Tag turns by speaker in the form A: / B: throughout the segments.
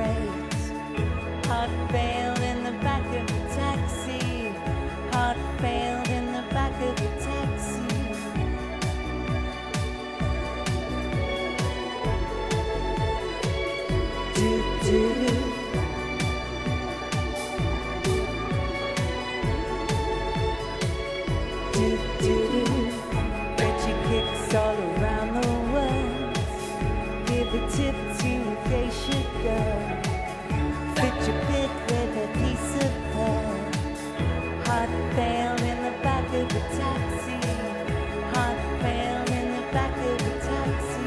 A: brakes. Heart failed in the back of a taxi. Heart failed in the back of a taxi. Do do do. Do do do. Reggie kicks all around the world. Give a tip to a geisha girl. Fit your pick with a piece of pearl. Heart failed in the back of a taxi. Heart failed in the back of a taxi.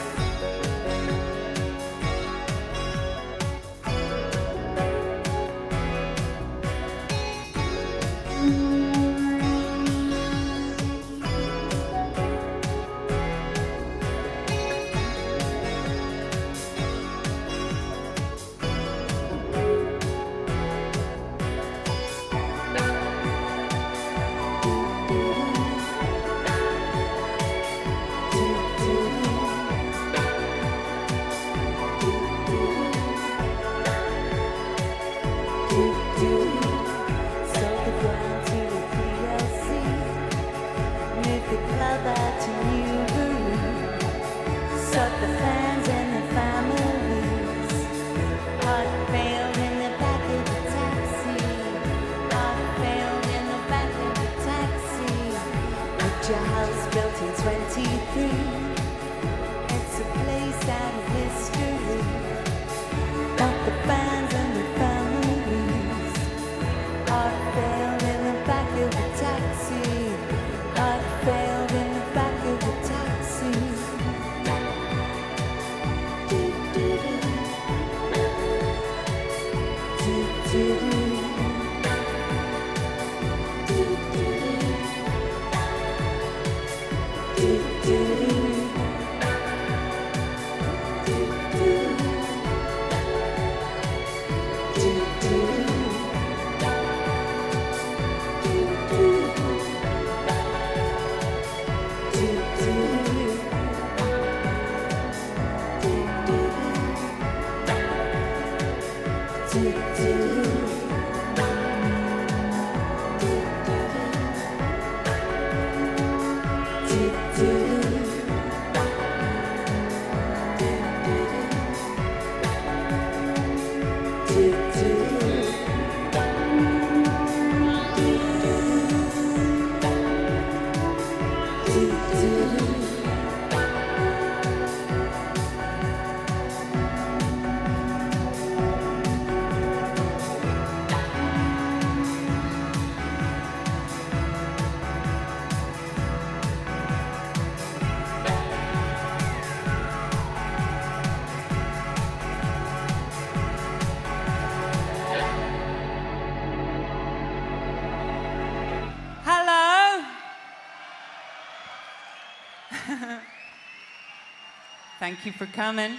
B: Thank you for coming.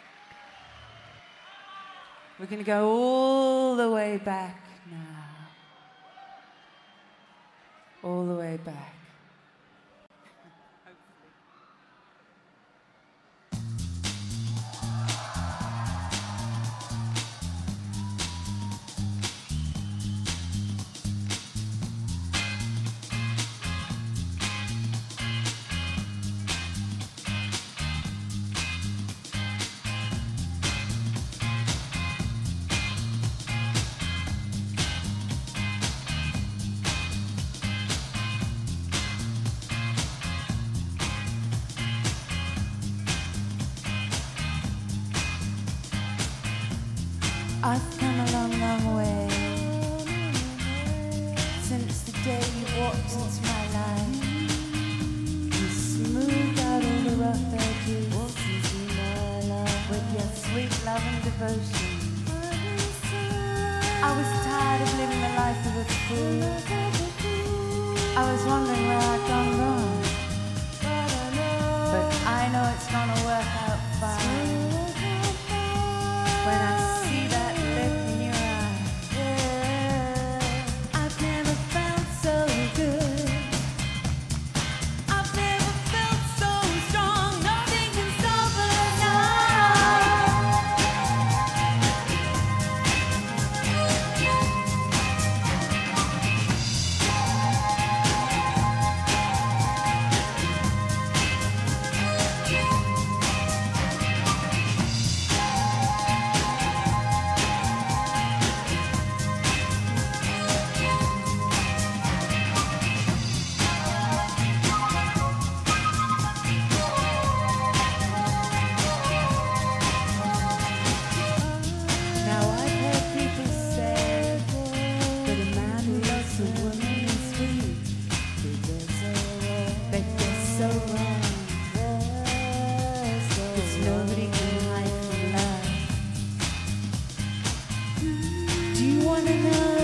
B: We're going to go all the way back now. All the way back.
A: I've come a long, long way since the day you walked into my life. You smoothed out all the rough edges with your sweet love and devotion. I was tired of living the life of a fool. I was wondering where I'd gone wrong, but I know it's gonna work out fine. When I see that look in your eye, I've never felt so good. I've never felt so strong. Nothing can stop us now. wanna know?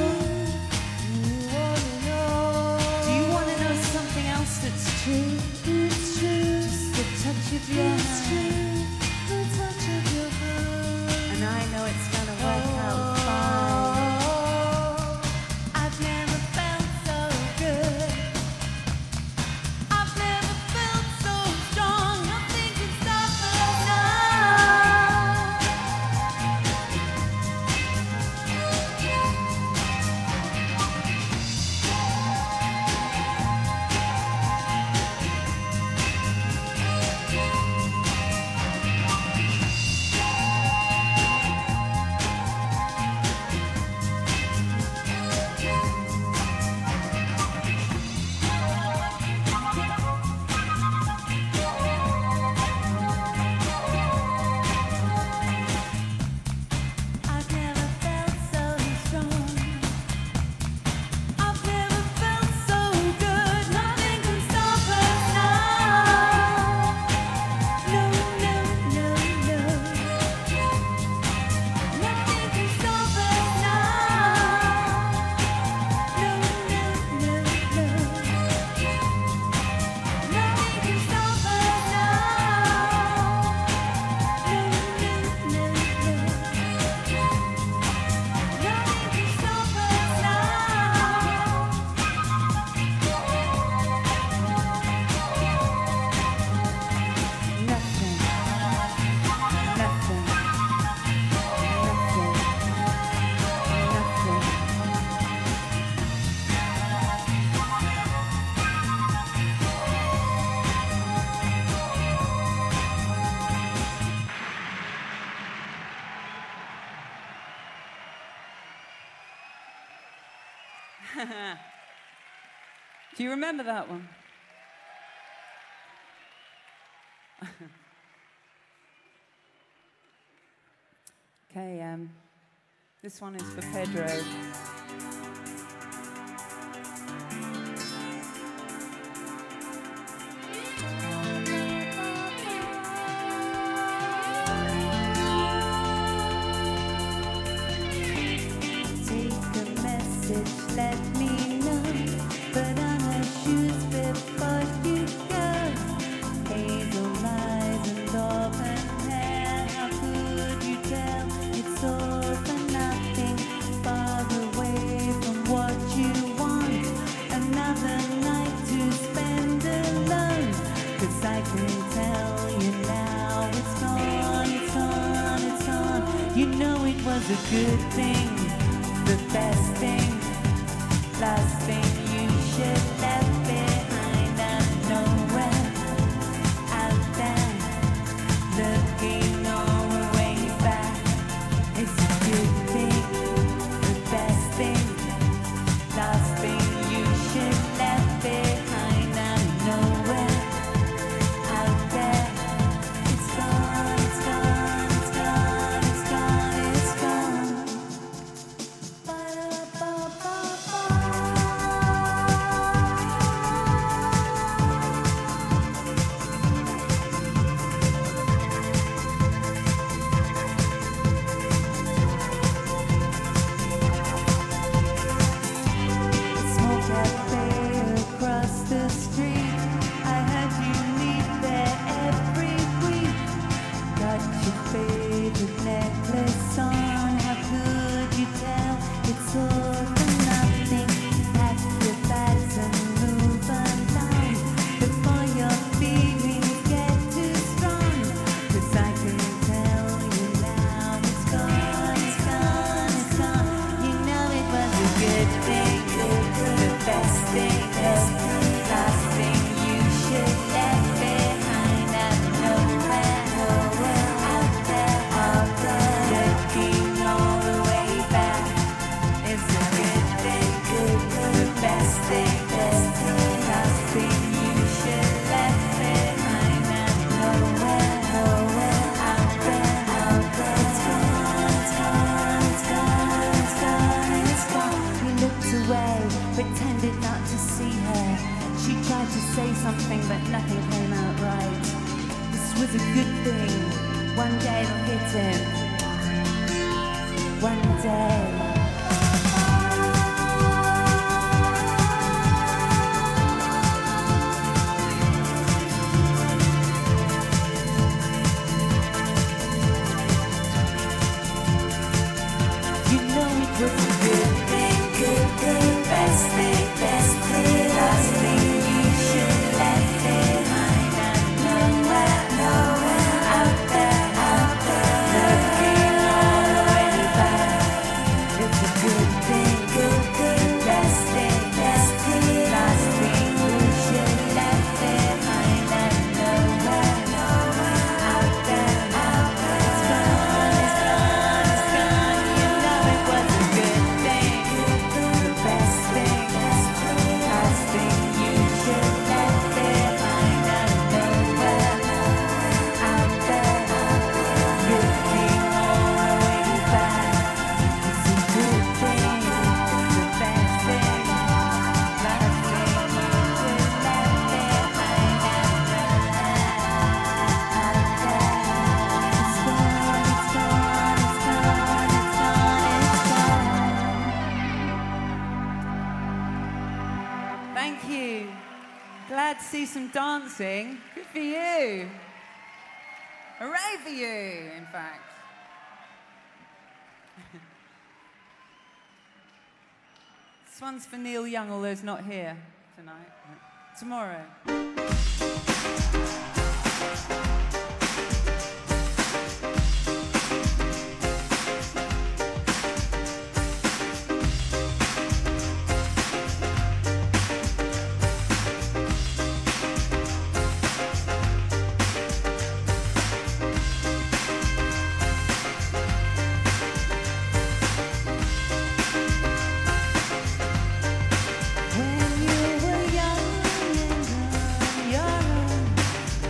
A: Do you wanna know something else that's true? It's true. Just the touch of your hand. The touch of your hand. And I know it's gonna work out fine. I've never felt so good. I've never felt so strong. Nothing can stop us now. I've never felt so strong. I've never felt so good. Nothing can stop us now. No, no, no, no. Nothing can stop us now. No, no, no, no. Nothing can stop us now. No, no, no, no. Nothing can stop us now. Nothing. Nothing. Nothing. Do you remember that one? Okay, this one is for Pedro. Take the message, let me know. Put on her shoes before you go. Hazel eyes and auburn hair. How could you tell? It's all for nothing. Far away from what you want. Another night to spend alone. 'Cause I can tell you now it's gone, it's gone, it's gone. You know it was a good thing, the best thing, last thing you should left behind out nowhere, out there, looking all the way back. It's a good thing, the best thing, last thing you should left behind out nowhere, out there. It's gone, it's gone, it's gone, it's gone, it's gone. Ba-da-ba-ba-ba. Small cafe across the street. I had you meet there every week. Got your favorite necklace on. How could you tell? It's all for nothing. Pack your bags and move along before your feelings get too strong. 'Cause I can tell you now it's gone, it's gone, it's gone. You know it was a good thing, the best thing, last thing you should left behind out nowhere, out there, looking all the way back. It's a good thing, the best thing, last thing you should left behind out nowhere, out there, it's gone, it's gone, it's gone, it's gone, it's gone. He looked away, pretended not to see her. She tried to say something, but nothing came out right. This was a good thing. One day it'll hit him. One day.
B: like to see some dancing, good for you. Hooray for you, in fact. This one's for Neil Young, although he's not here tonight. Tomorrow.
A: When you were young and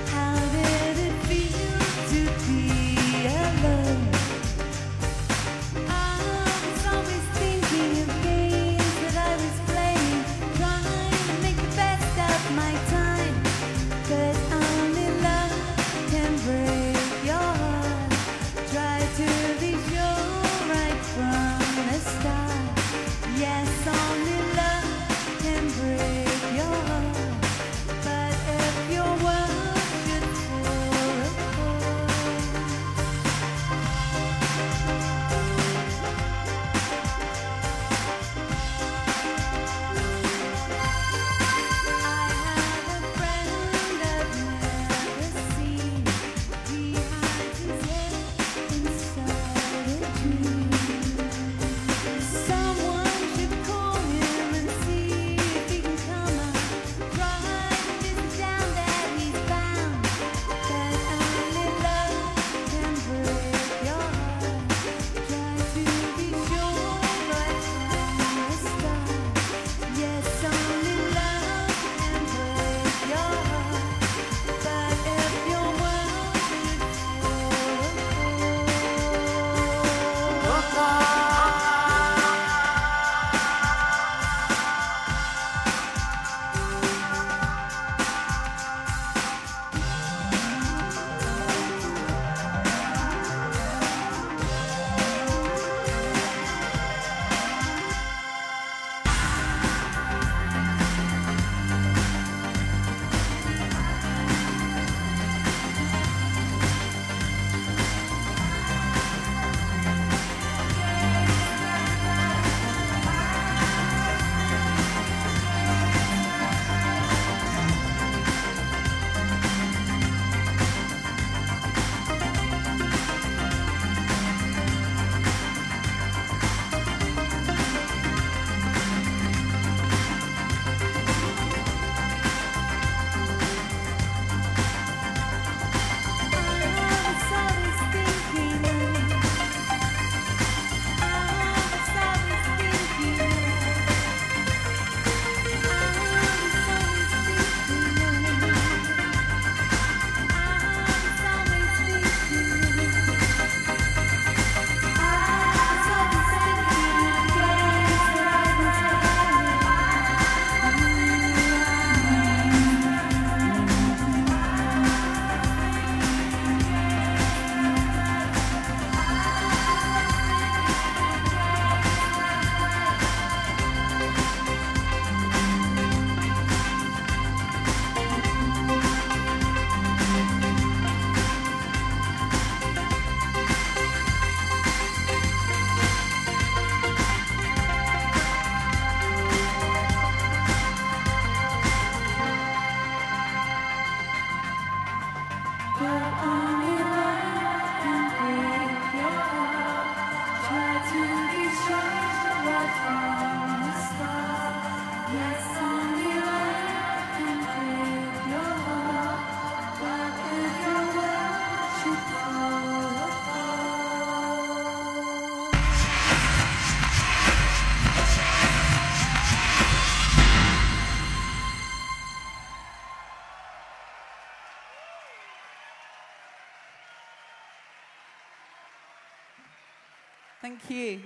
B: Thank you.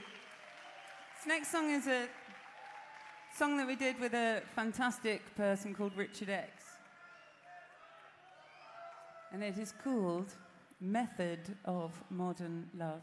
B: This next song is a song that we did with a fantastic person called Richard X. And it is called Method of Modern Love.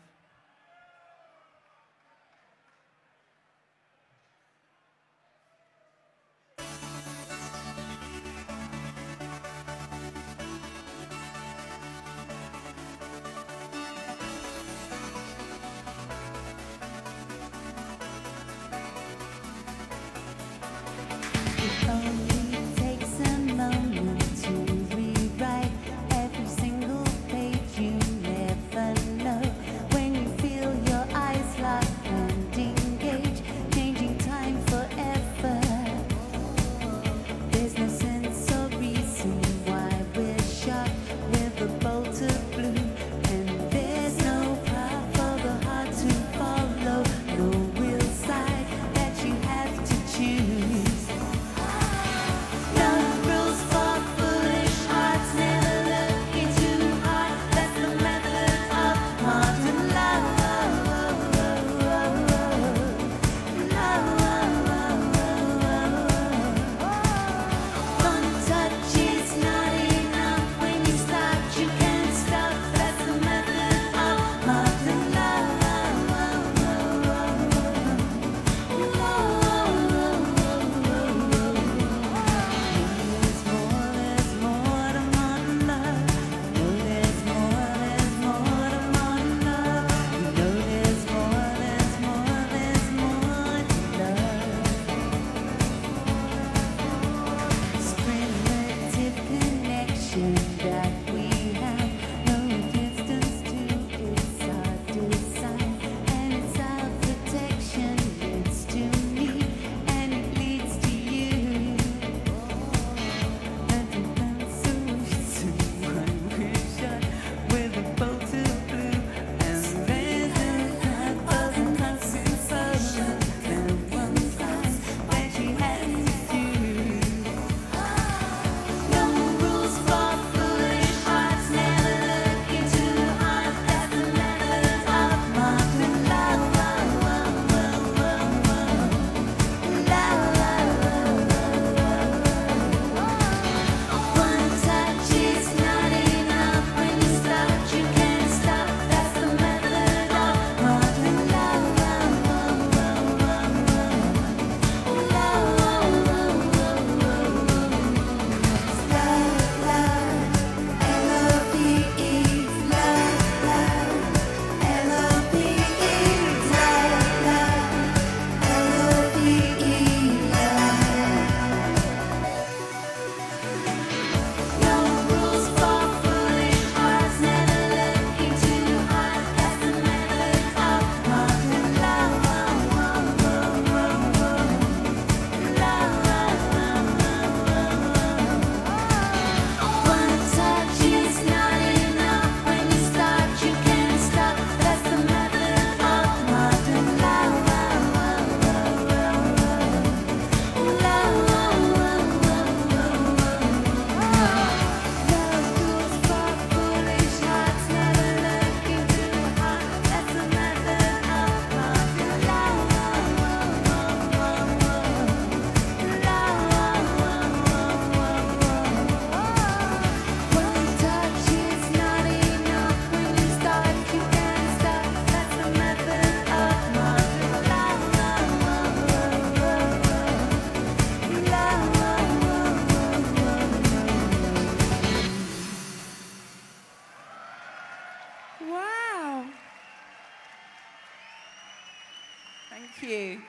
B: Thank you.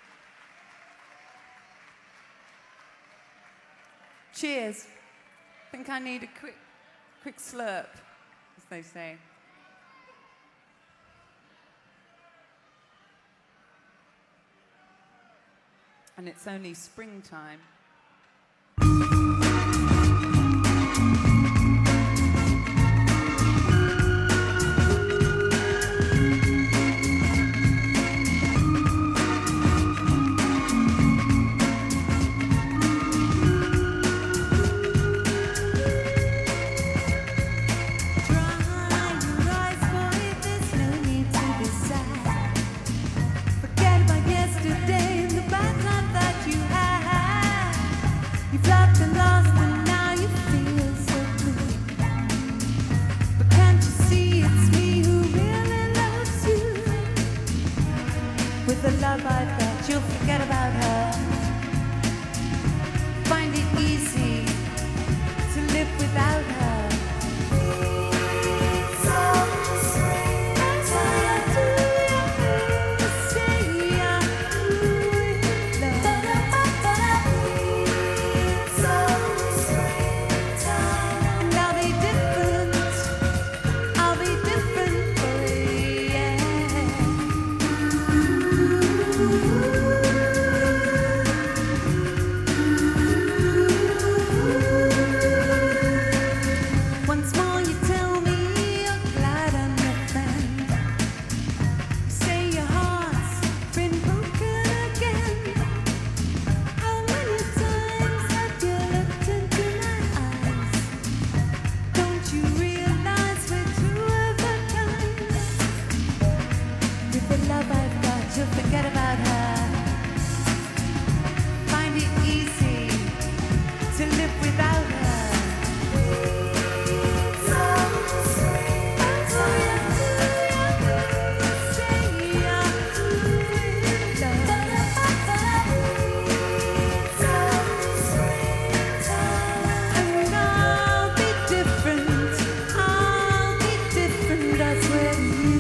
B: Cheers. I think I need a quick slurp, as they say. And it's only springtime.
A: The love I've got, you'll forget about her. Find it easy to live without her. Forget about her. Find it easy to live without her. And I'll be different, I swear to you.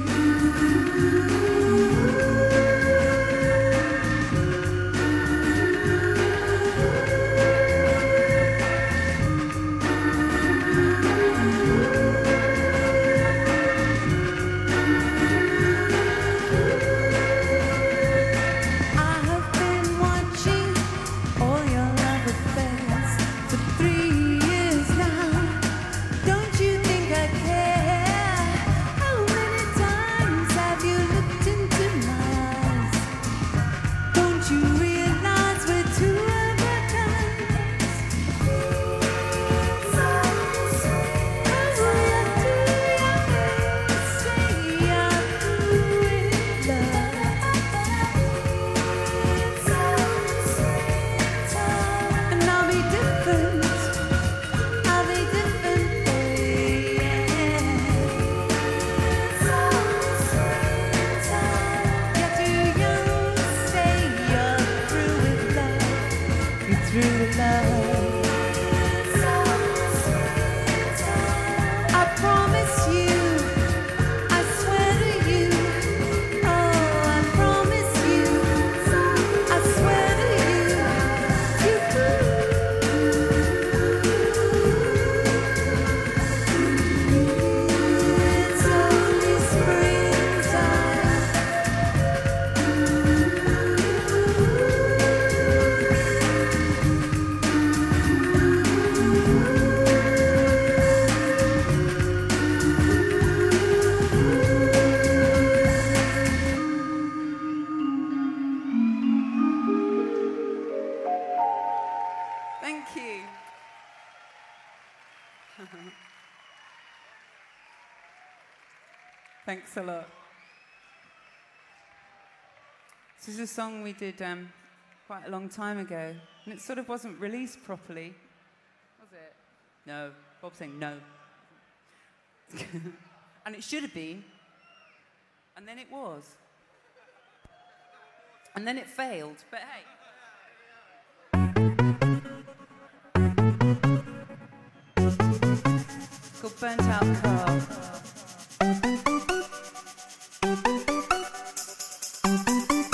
B: Thanks a lot. This is a song we did quite a long time ago, and it sort of wasn't released properly, was it? No. Bob's saying no. And it should have been, and then it was. And then it failed, but hey. It's called Burnt Out Car.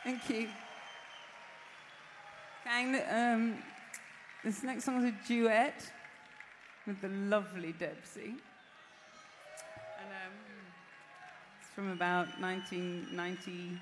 B: Thank you. Gang, this next song is a duet with the lovely Debsy. And it's from about 1990.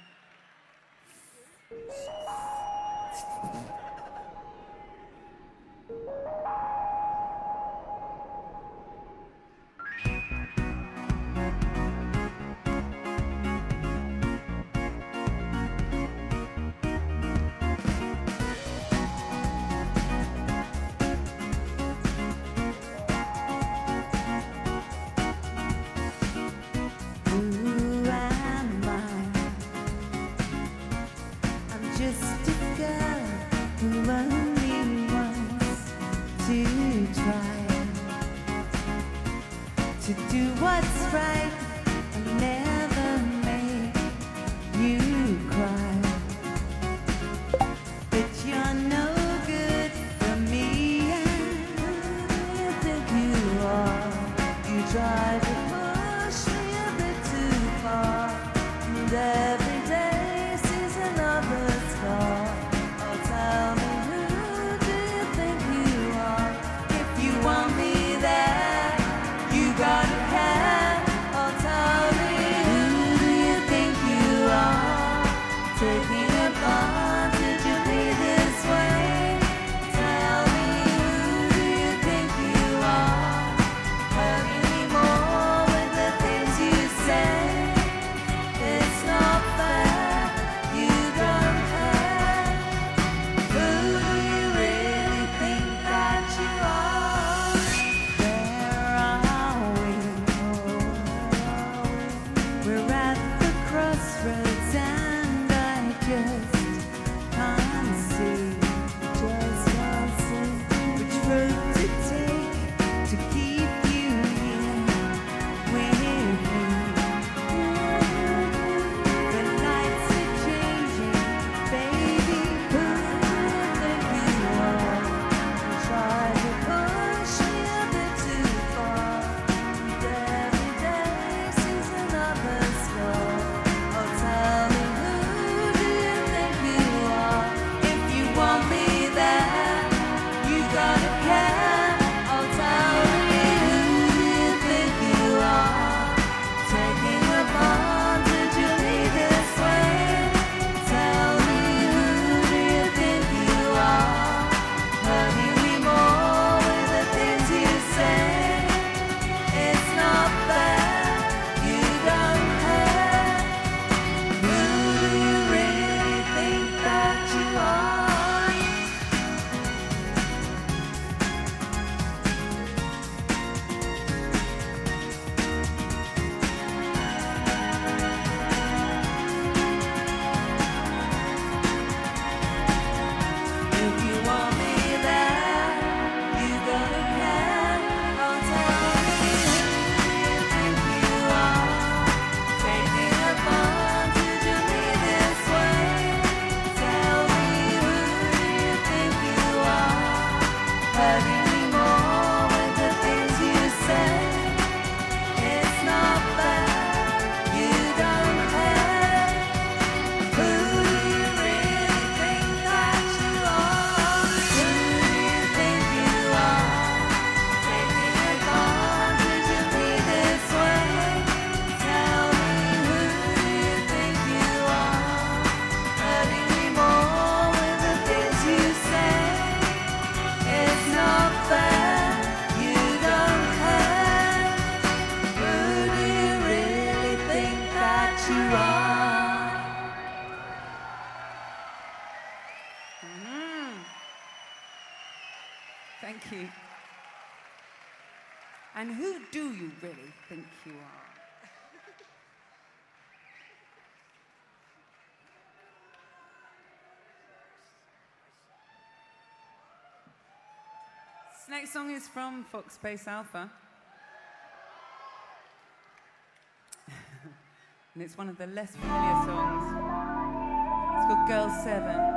A: To do what's right and never make you cry. But you're no good for me, and you think you are. You try to push me a bit too far, and every day sees another star. Oh, tell me, who do you think you are? If you want me there, you gotta care. Oh, tell me, who do you think you are? Taking advantage of me this way. Tell me, who do you think you are? Hurting me more with the things you say. It's not fair, you don't care. Who do you really think that you are? Where are we? We're at the crossroads and I just can't see which road to take to keep you here with me. The lights are changing, baby. Who do you think you are? Try to push me a bit too far, and every day sees another scar. Oh, tell me, who do you think you are? If you want me there, you gotta care. Oh, tell me, who do you think you are? Taking advantage of me this way. Tell me, who do you think you are? Hurting me more with the things you say. It's not fair, you don't care. Who do you really think that you are? If you want me there, you gotta care. Oh, tell me, who do you think you are? Taking advantage of me this way. Tell me, who do you think you are? Hurting me more with the things you say. It's not fair, you don't care. Who do you really think that you are? Who do you think you are? Taking advantage of me this way. Tell me, who do you think you are? Hurting me more with the things you say. It's not fair, you don't care. Who do you really think that you are?
B: Thank you. And who do you really think you are? This next song is from Fox Space Alpha. And it's one of the less familiar songs. It's called Girl 7.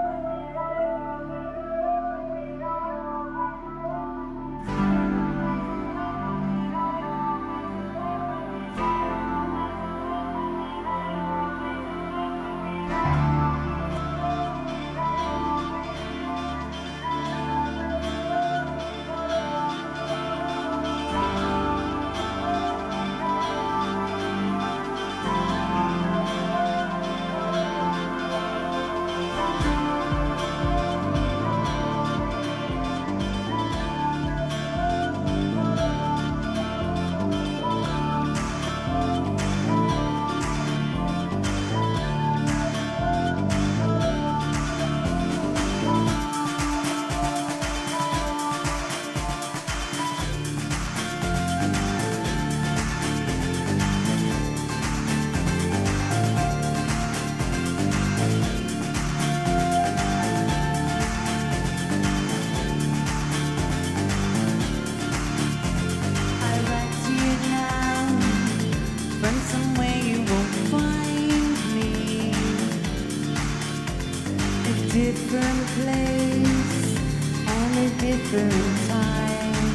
A: different place and a different time.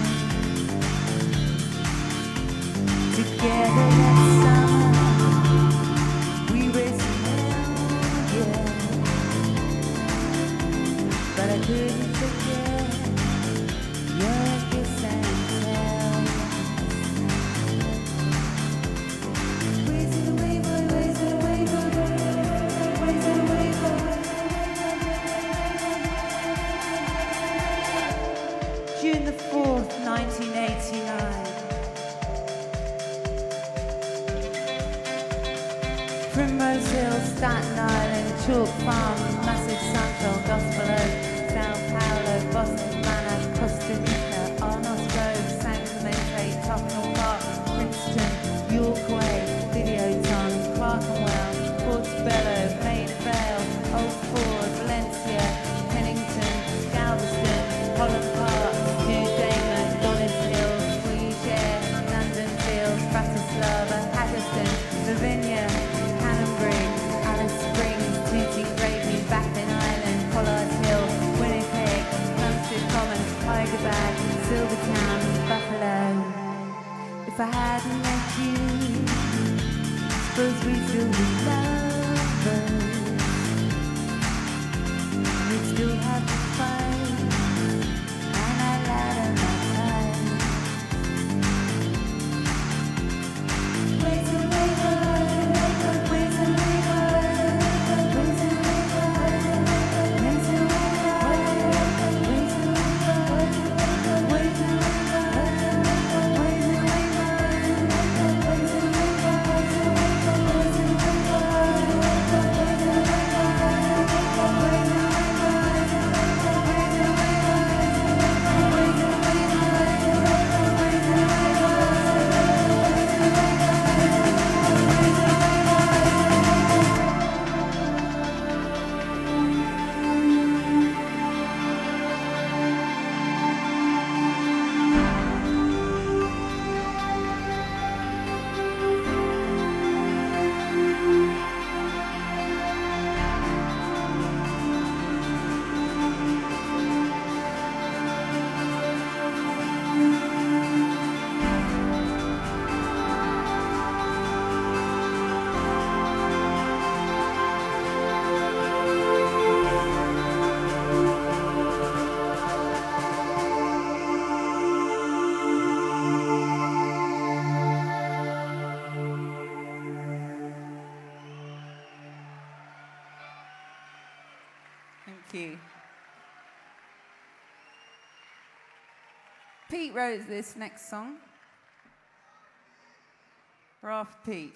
A: Together that summer, we raced hell, yeah. But I couldn't forget your kiss and tell. Wasted away, boy, wasted away, boy, wasted away, boy. June the 4th, 1989. Primrose Hill, Staten Island, Chalk Farm, Massive Central, Gospel Oak, Sao Paulo, Boston Manor, Costa Rica, Arnos Grove, San Clemente, Tottenham Park, Princeton, York Way, Videoton, Clerkenwell, Portobello, Maida Vale, Old Ford, Valencia, Pennington, Galveston, Holland Park, New Damon, Dollis Hill, Queensshare, London Fields, Bratislava, Haggerston, Lavinia, Hannonbury, Alice Springs, Tooting Gravy, Baffin Island, Pollard Hill, Winnipeg, Plumstead Common, Hyderabad, Silvertown, Buffalo. If I hadn't met you, suppose we'd still be lovers. We'd still have to fight, and I lied on my time. Ways away, ways away, ways away, ways away, ways
B: Thank you. Pete wrote this next song. We're after Pete.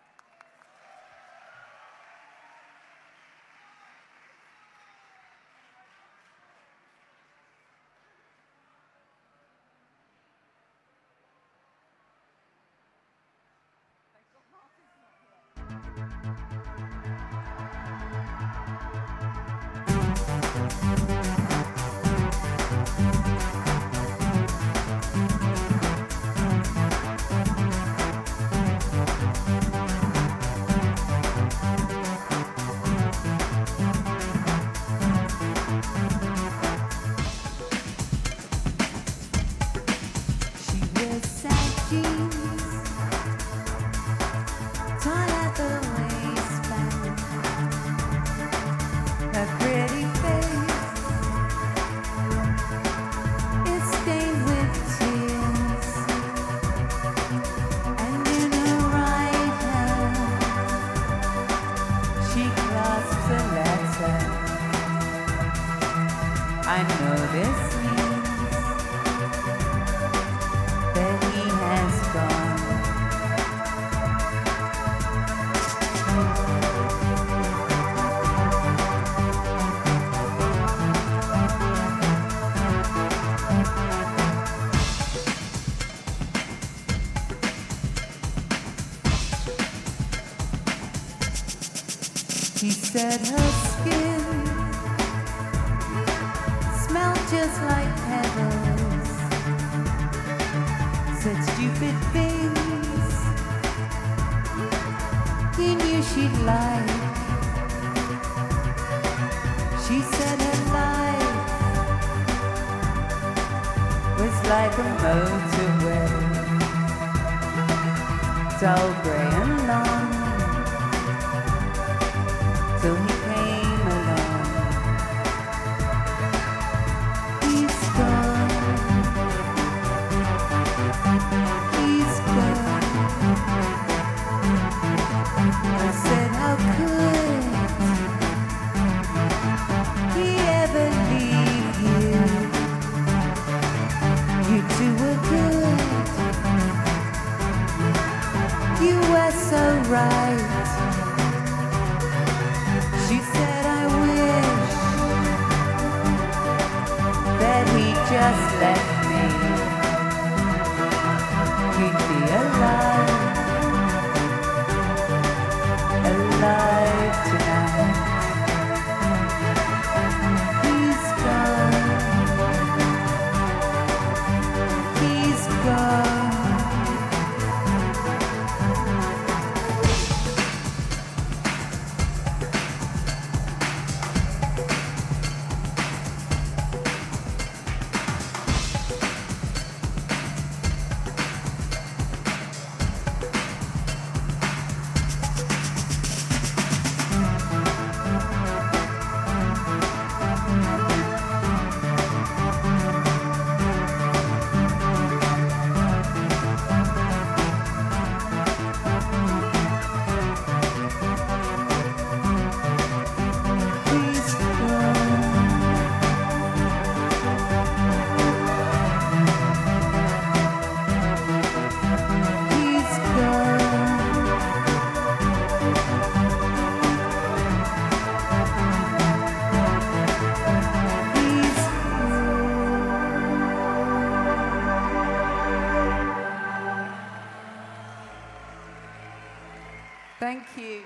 A: I know this means that he has gone. He said her skin smelled just like petals, said stupid things he knew she'd like. She said like a motorway, dull, grey and long, till he came along. He's gone, he's gone. I said, how could he ever leave you? You two were good, you were so right. She said, I wish that he just left me. He'd be alive, alive tonight. He's gone, he's gone. He's gone, he's gone. He's Thank you.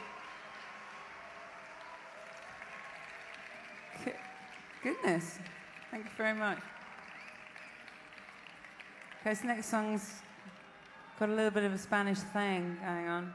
A: Goodness. Thank you very much. Okay, this next song's got a little bit of a Spanish thing going on.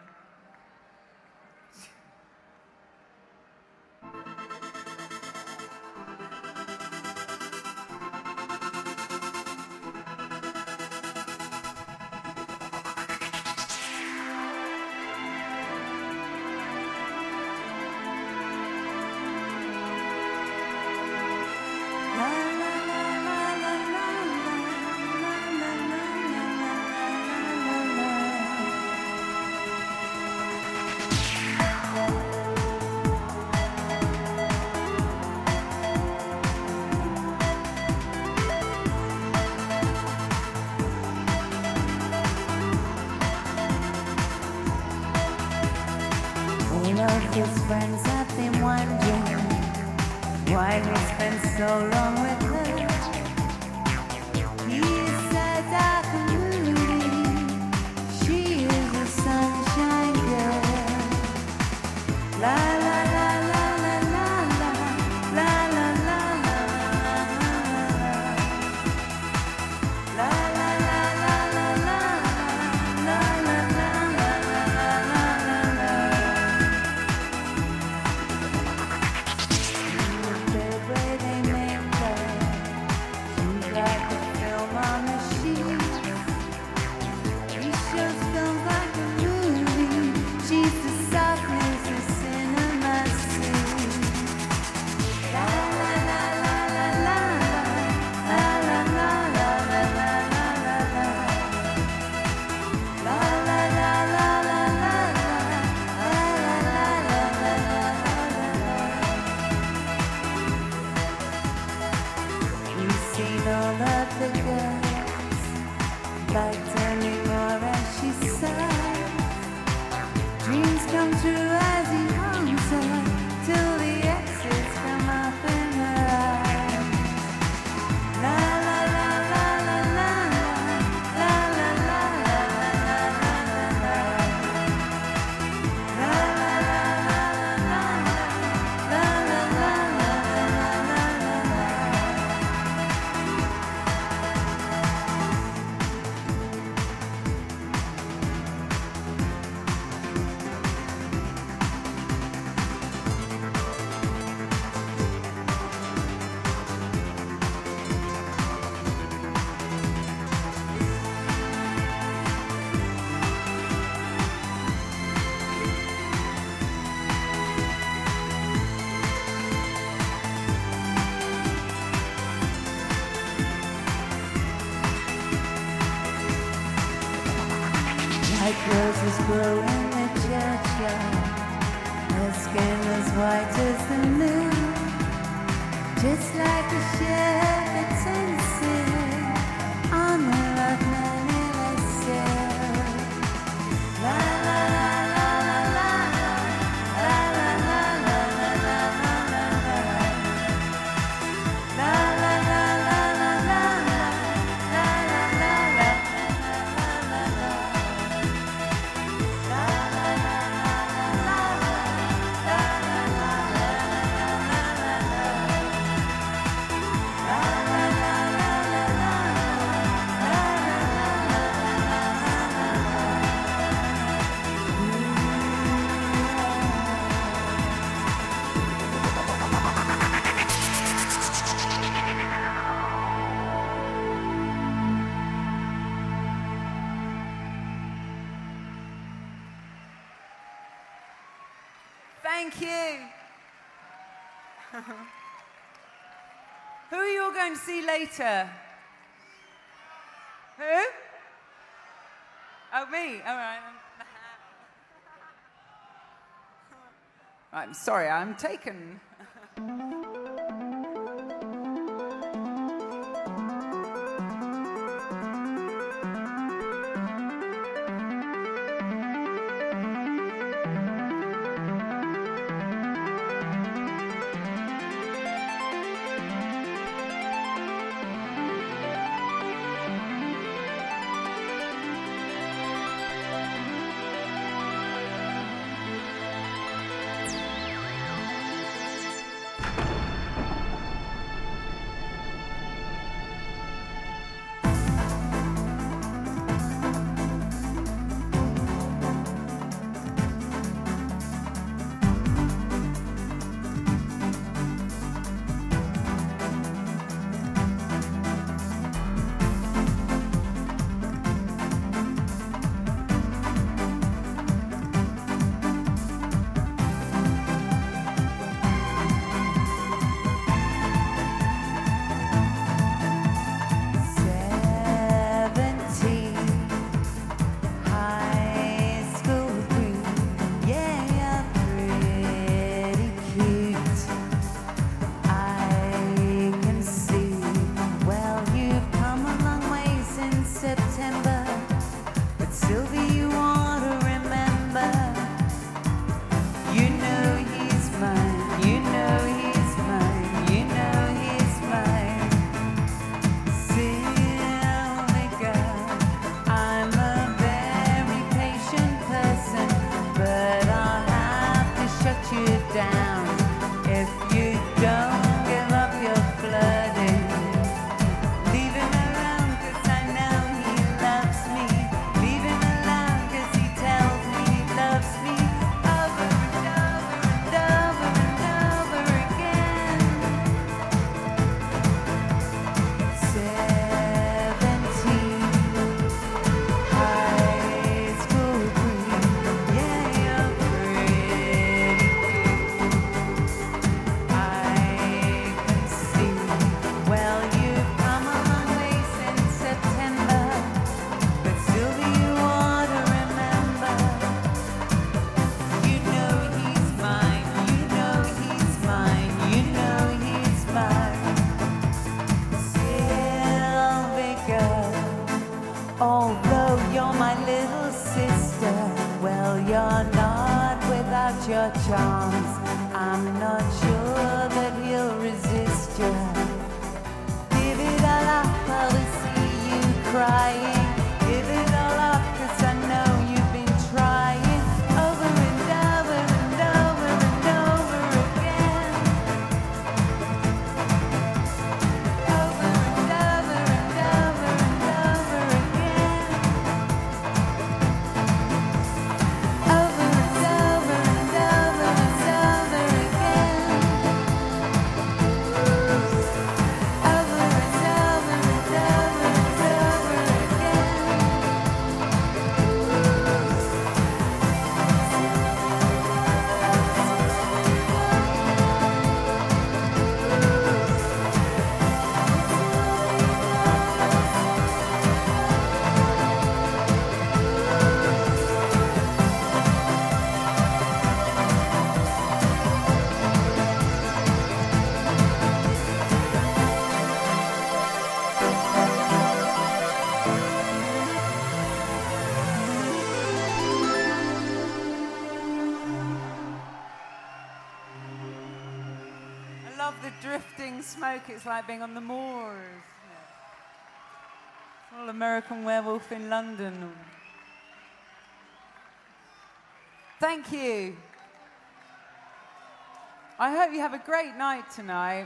A: All of his friends have been wondering why we spent so long with her. He is a dark and moody, she is a sunshine girl. La la la la la la la la la la la la la la la la la la la. The way they make love grow in the churchyard. Her skin was white as the moon, just like a shepherd's sunset on the Loch Manila sail. La la la la la la la la la la la la la la la la la la la la
B: Thank you. Who are you all going to see later? Who? Oh, me. All right. I'm sorry, I'm taken. love the drifting smoke. It's like being on the moors. All American Werewolf in London. Thank you. I hope you have a great night tonight.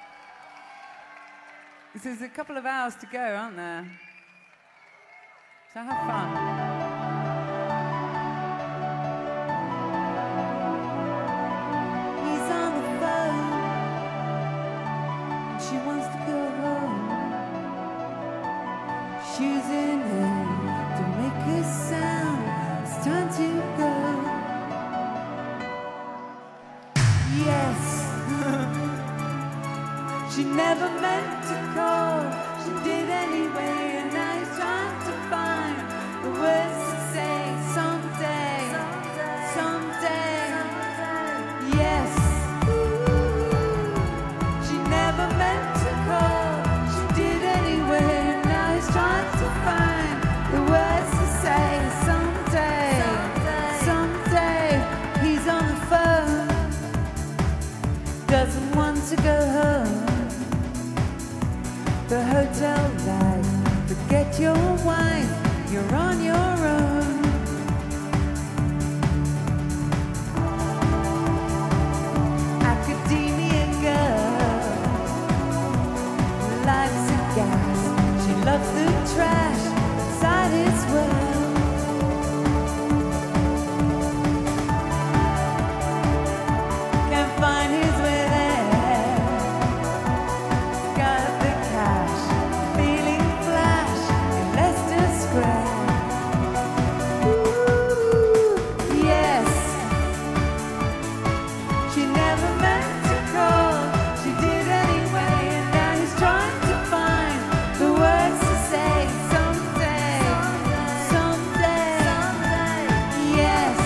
B: There's a couple of hours to go, aren't there? So have fun.
A: He's on the phone. She wants to go home. Shoes in hand, don't make a sound. It's time to go. Yes. She never meant to call. She did anyway, and now he's trying to find the words to say. Someday, someday, yes. She never meant to call. She did anyway, and now he's trying to find the words to say. Someday, someday, he's on the phone. Doesn't want to go home. The hotel life, forget your wife, you're on your own. Academia girl, life's a gas, she loves the trash inside his world. Can't find his way there. Got the cash, feeling flash in Leicester Square. Ooh, yes. She never meant to call. She did anyway, and now he's trying to find the words to say. Someday, someday, yes.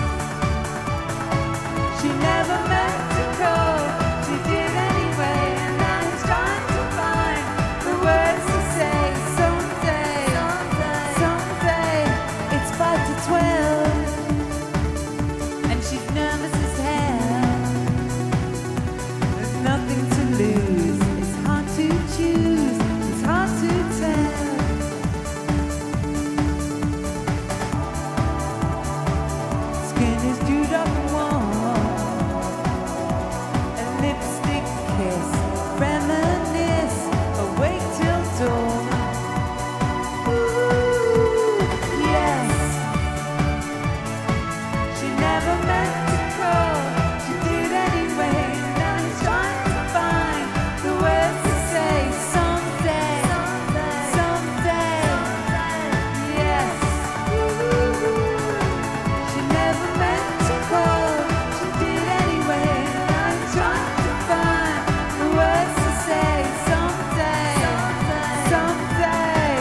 A: She never meant to call. She did anyway, and now he's trying to find the words to say. Someday, someday, it's 5 to 12, and she's nervous as hell. There's nothing to lose. It's hard to choose. It's hard to tell. Skin is dewed up and warm. A lipstick kiss, reminisce, awake till dawn. Ooh, yes. She never meant to call. She did anyway. Now he's trying to find the words to say. Someday, someday, yes. She never meant to call. She did anyway. Now he's trying to find the words to say. Someday, someday.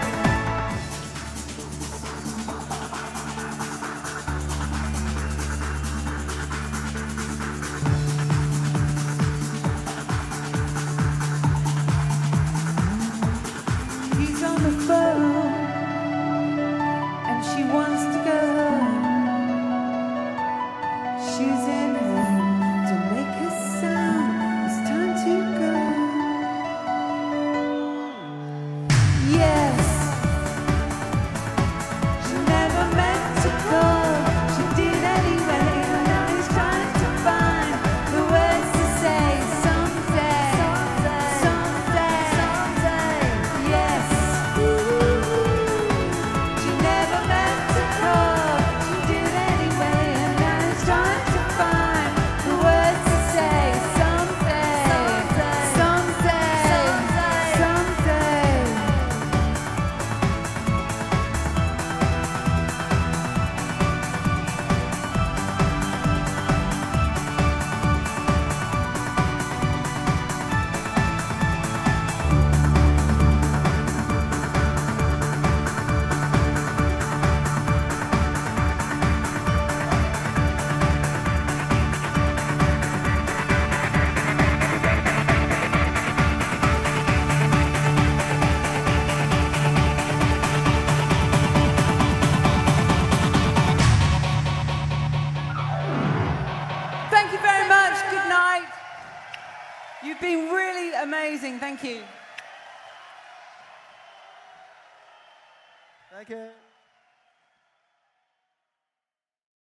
A: He's on the phone, and she wants to go home. Shoes in hand, don't make a sound. It's time to go. Yes. She never meant to call. She did anyway, and now he's trying to find the words to say. Someday, someday, yes. She never meant to call. She did anyway, and now he's trying to find the words to say. Someday, someday, someday. Thank you very much. Good night.
B: You've been really amazing. Thank you.
C: Thank you.